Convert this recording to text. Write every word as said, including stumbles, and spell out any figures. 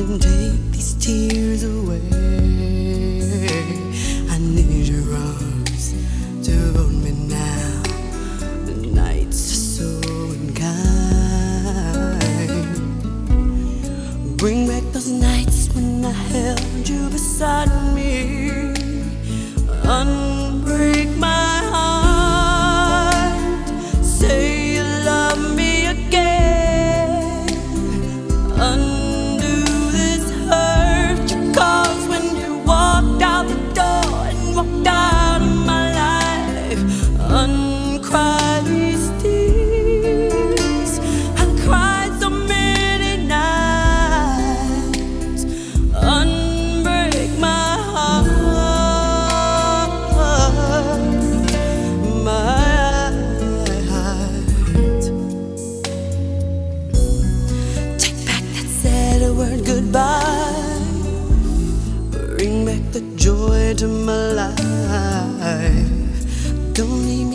and take these tears away. I need your arms to hold me now. The nights are so unkind. Bring back those nights when I held you beside me. Unbreak my heart. Say you love me again. Undo this hurt you caused when you walked out the door and walked out of my life. Uncry these tears. I cried so many nights. Unbreak my heart. Word goodbye. Bring back the joy to my life. Don't leave me